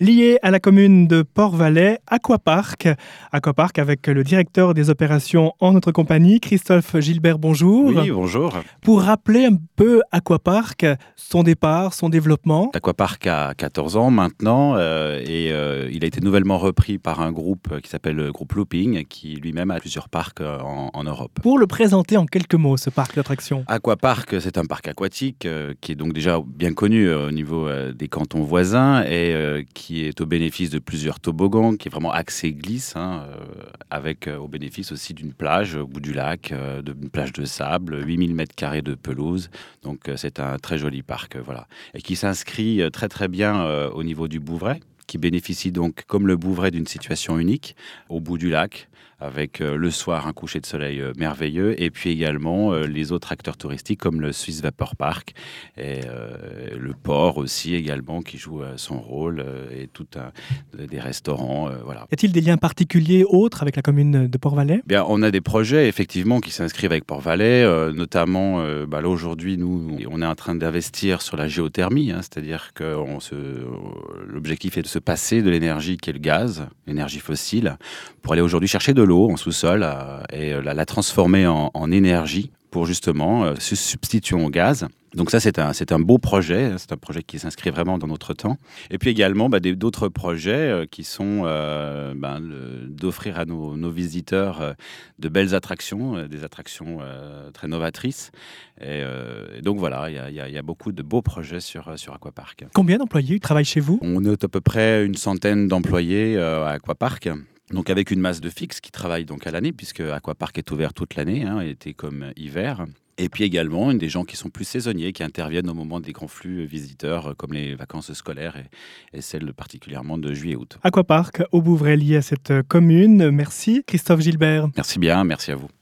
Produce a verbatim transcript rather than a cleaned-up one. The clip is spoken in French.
Lié à la commune de Port-Valais, Aquapark. Aquapark avec le directeur des opérations en notre compagnie, Christophe Gilbert, bonjour. Oui, bonjour. Pour rappeler un peu Aquapark, son départ, son développement. Aquapark a quatorze ans maintenant euh, et euh, il a été nouvellement repris par un groupe qui s'appelle le groupe Looping, qui lui-même a plusieurs parcs en, en Europe. Pour le présenter en quelques mots, ce parc d'attractions. Aquapark, c'est un parc aquatique euh, qui est donc déjà bien connu euh, au niveau euh, des cantons voisins et euh, qui qui est au bénéfice de plusieurs toboggans, qui est vraiment axé glisse, hein, euh, avec euh, au bénéfice aussi d'une plage au bout du lac, euh, d'une plage de sable, huit mille mètres carrés de pelouse. Donc euh, c'est un très joli parc, euh, voilà, et qui s'inscrit très très bien euh, au niveau du Bouvray, qui bénéficie donc, comme le Bouvray, d'une situation unique au bout du lac, avec euh, le soir un coucher de soleil euh, merveilleux, et puis également euh, les autres acteurs touristiques comme le Swiss Vapor Park et euh, le port aussi également qui joue euh, son rôle, euh, et tout un, des restaurants, euh, voilà. Y a-t-il des liens particuliers autres avec la commune de Port-Valais ? Bien, on a des projets effectivement qui s'inscrivent avec Port-Valais, euh, notamment euh, bah, là aujourd'hui nous on est en train d'investir sur la géothermie, hein, c'est-à-dire que on se, euh, l'objectif est de se passer de l'énergie qui est le gaz, l'énergie fossile, pour aller aujourd'hui chercher de l'eau en sous-sol euh, et la, la transformer en, en énergie pour justement euh, se substituer au gaz. Donc ça, c'est un, c'est un beau projet, c'est un projet qui s'inscrit vraiment dans notre temps. Et puis également, bah, des, d'autres projets euh, qui sont euh, ben, le, d'offrir à nos, nos visiteurs euh, de belles attractions, euh, des attractions euh, très novatrices. Et, euh, et donc voilà, il y, y, y a beaucoup de beaux projets sur, sur Aquapark. Combien d'employés travaillent chez vous ? On est à peu près une centaine d'employés euh, à Aquapark. Donc avec une masse de fixes qui travaillent donc à l'année, puisque Aquapark est ouvert toute l'année, hein, été comme hiver. Et puis également des gens qui sont plus saisonniers, qui interviennent au moment des grands flux visiteurs, comme les vacances scolaires et, et celles particulièrement de juillet-août. Aquapark au Bouvray lié à cette commune. Merci Christophe Gilbert. Merci bien, merci à vous.